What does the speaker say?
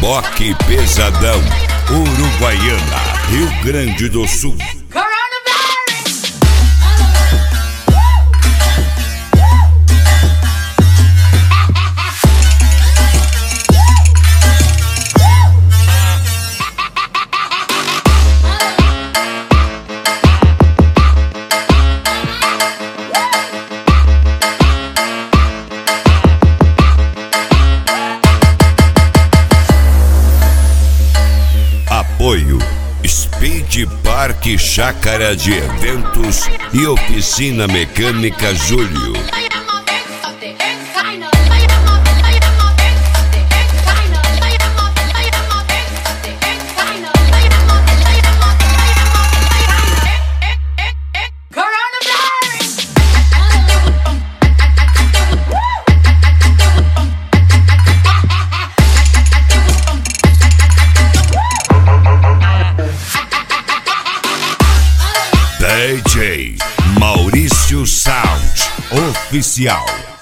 Boque Pesadão, Uruguaiana, Rio Grande do Sul. Apoio Speed Park Chácara de Eventos e Oficina Mecânica Júlio. DJ Maurício Sound Oficial.